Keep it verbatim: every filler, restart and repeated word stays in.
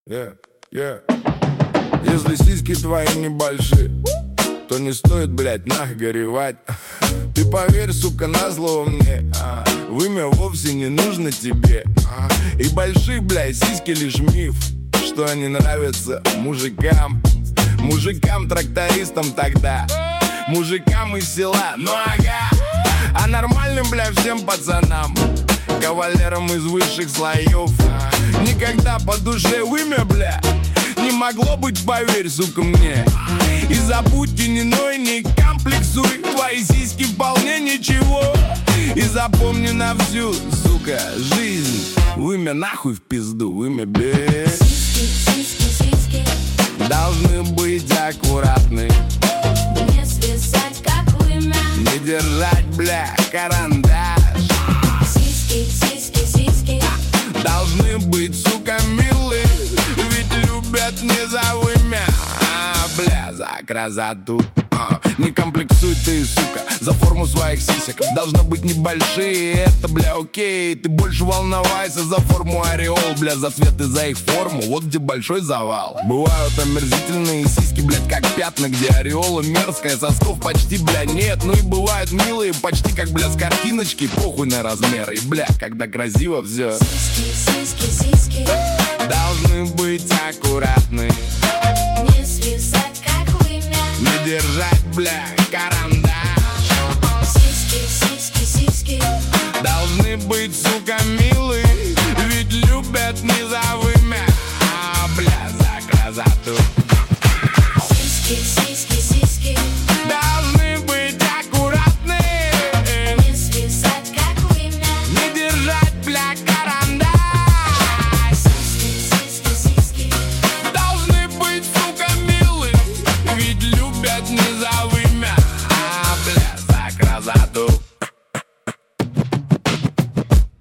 Yeah, yeah. Если сиськи твои небольшие, то не стоит, блядь, нах горевать. Ты поверь, сука, назло мне, а, вымя вовсе не нужно тебе, а, и большие, блядь, сиськи лишь миф, что они нравятся мужикам. Мужикам-трактористам тогда, мужикам из села, ну ага. А нормальным, бля, всем пацанам, кавалерам из высших слоев, никогда по душе вымя, бля, не могло быть, поверь, сука, мне. И забудь, и не ной, не комплексуй, твои сиськи вполне ничего. И запомни на всю, сука, жизнь, вымя нахуй в пизду, вымя без. Должны быть аккуратны, не свисать, как вымя, не держать, бля, карандаш. Сиськи, сиськи, сиськи Должны быть, сука, милые, ведь любят не за вымя, а, бля, за красоту. а, Не комплексуй ты, сука, за форму своих сисек. Должны быть небольшие, это, бля, окей. Ты больше волновайся за форму ореол, бля, за цвет и за их форму, вот где большой завал. Бывают омерзительные сиськи, блядь, как пятна, где ореола мерзкая, сосков почти, бля, нет. Ну и бывают милые, почти как, бля, с картиночки, похуй на размер. И, бля, когда красиво все, Сиськи, сиськи, сиськи должны быть аккуратны,